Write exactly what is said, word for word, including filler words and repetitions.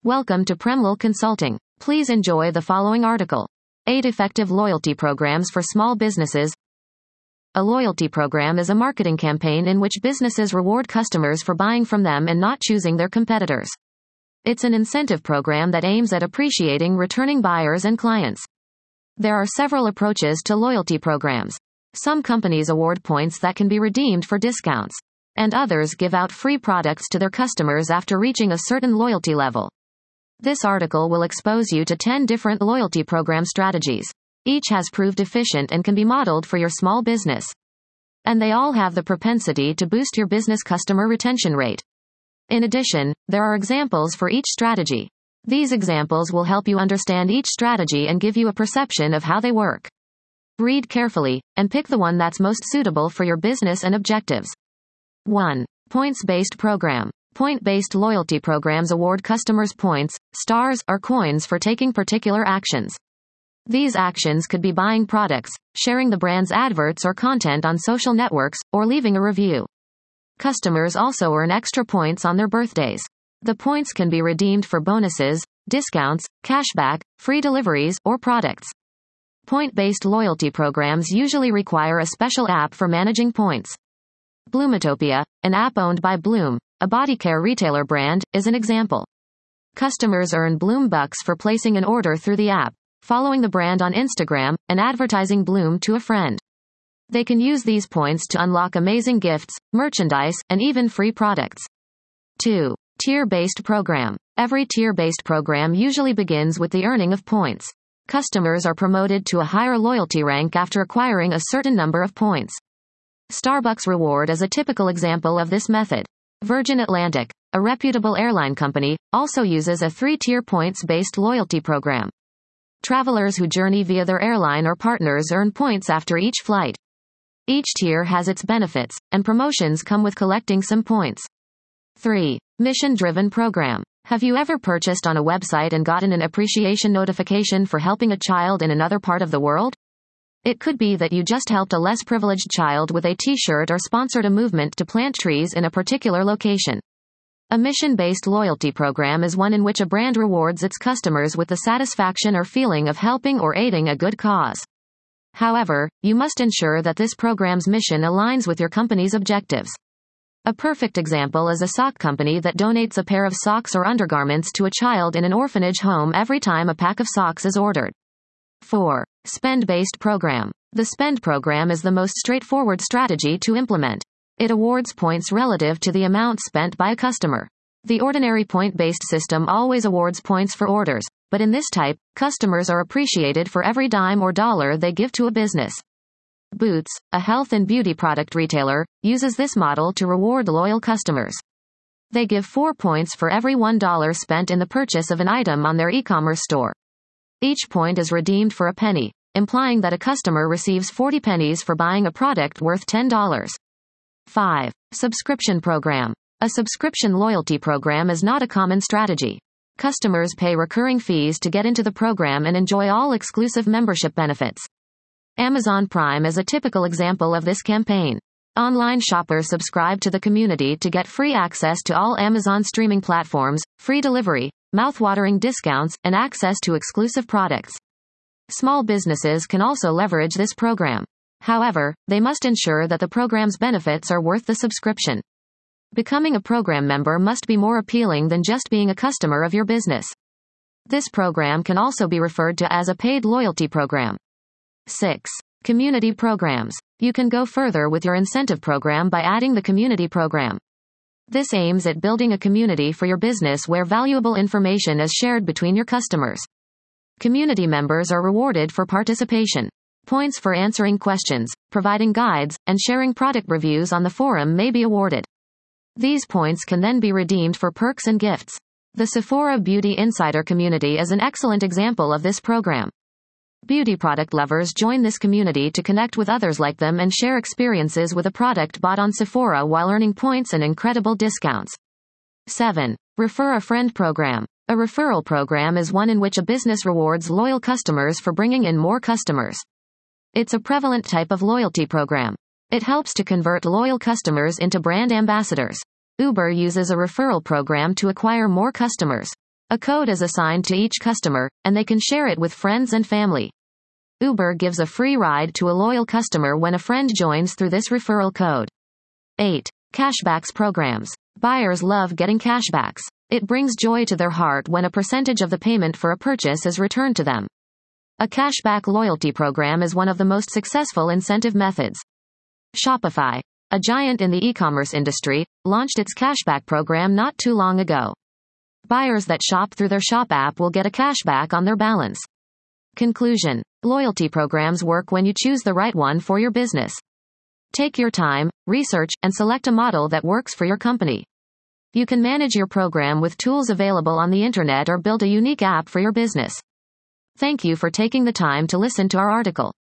Welcome to Premlal Consulting. Please enjoy the following article. eight Effective Loyalty Programs for Small Businesses. A loyalty program is a marketing campaign in which businesses reward customers for buying from them and not choosing their competitors. It's an incentive program that aims at appreciating returning buyers and clients. There are several approaches to loyalty programs. Some companies award points that can be redeemed for discounts, and others give out free products to their customers after reaching a certain loyalty level. This article will expose you to ten different loyalty program strategies. Each has proved efficient and can be modeled for your small business. And they all have the propensity to boost your business customer retention rate. In addition, there are examples for each strategy. These examples will help you understand each strategy and give you a perception of how they work. Read carefully, and pick the one that's most suitable for your business and objectives. one. Points-based program. Point-based loyalty programs award customers points, stars, or coins for taking particular actions. These actions could be buying products, sharing the brand's adverts or content on social networks, or leaving a review. Customers also earn extra points on their birthdays. The points can be redeemed for bonuses, discounts, cashback, free deliveries, or products. Point-based loyalty programs usually require a special app for managing points. Bloomatopia, an app owned by Bloom, a body care retailer brand, is an example. Customers earn Bloom Bucks for placing an order through the app, following the brand on Instagram, and advertising Bloom to a friend. They can use these points to unlock amazing gifts, merchandise, and even free products. two. Tier-based program. Every tier-based program usually begins with the earning of points. Customers are promoted to a higher loyalty rank after acquiring a certain number of points. Starbucks Reward is a typical example of this method. Virgin Atlantic, a reputable airline company, also uses a three-tier points-based loyalty program. Travelers who journey via their airline or partners earn points after each flight. Each tier has its benefits, and promotions come with collecting some points. three. Mission-driven program. Have you ever purchased on a website and gotten an appreciation notification for helping a child in another part of the world? It could be that you just helped a less privileged child with a t-shirt or sponsored a movement to plant trees in a particular location. A mission-based loyalty program is one in which a brand rewards its customers with the satisfaction or feeling of helping or aiding a good cause. However, you must ensure that this program's mission aligns with your company's objectives. A perfect example is a sock company that donates a pair of socks or undergarments to a child in an orphanage home every time a pack of socks is ordered. four. Spend-based program. The spend program is the most straightforward strategy to implement. It awards points relative to the amount spent by a customer. The ordinary point-based system always awards points for orders, but in this type, customers are appreciated for every dime or dollar they give to a business. Boots, a health and beauty product retailer, uses this model to reward loyal customers. They give four points for every one dollar spent in the purchase of an item on their e-commerce store. Each point is redeemed for a penny, implying that a customer receives forty pennies for buying a product worth ten dollars. five. Subscription program. A subscription loyalty program is not a common strategy. Customers pay recurring fees to get into the program and enjoy all exclusive membership benefits. Amazon Prime is a typical example of this campaign. Online shoppers subscribe to the community to get free access to all Amazon streaming platforms, free delivery, mouth-watering discounts, and access to exclusive products. Small businesses can also leverage this program. However, they must ensure that the program's benefits are worth the subscription. Becoming a program member must be more appealing than just being a customer of your business. This program can also be referred to as a paid loyalty program. six. Community programs. You can go further with your incentive program by adding the community program. This aims at building a community for your business where valuable information is shared between your customers. Community members are rewarded for participation. Points for answering questions, providing guides, and sharing product reviews on the forum may be awarded. These points can then be redeemed for perks and gifts. The Sephora Beauty Insider community is an excellent example of this program. Beauty product lovers join this community to connect with others like them and share experiences with a product bought on Sephora while earning points and incredible discounts. seven. Refer a friend program. A referral program is one in which a business rewards loyal customers for bringing in more customers. It's a prevalent type of loyalty program. It helps to convert loyal customers into brand ambassadors. Uber uses a referral program to acquire more customers. A code is assigned to each customer, and they can share it with friends and family. Uber gives a free ride to a loyal customer when a friend joins through this referral code. eight. Cashbacks programs. Buyers love getting cashbacks. It brings joy to their heart when a percentage of the payment for a purchase is returned to them. A cashback loyalty program is one of the most successful incentive methods. Shopify, a giant in the e-commerce industry, launched its cashback program not too long ago. Buyers that shop through their Shop app will get a cashback on their balance. Conclusion. Loyalty programs work when you choose the right one for your business. Take your time, research, and select a model that works for your company. You can manage your program with tools available on the internet or build a unique app for your business. Thank you for taking the time to listen to our article.